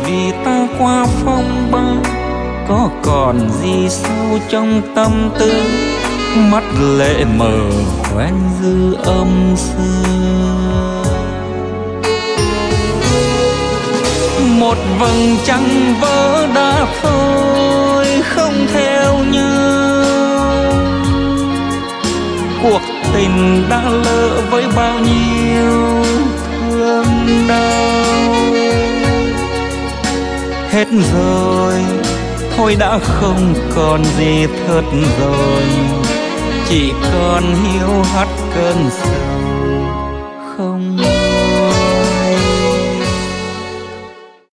vì ta qua phong ba, có còn gì sâu trong tâm tư, mắt lệ mờ quen dư âm xưa. Một vầng trăng vỡ đã thôi không theo nhau, cuộc tình đã lỡ với bao nhiêu thương đau. Hết rồi, thôi đã không còn gì thật rồi, chỉ còn hiu hắt cơn sầu.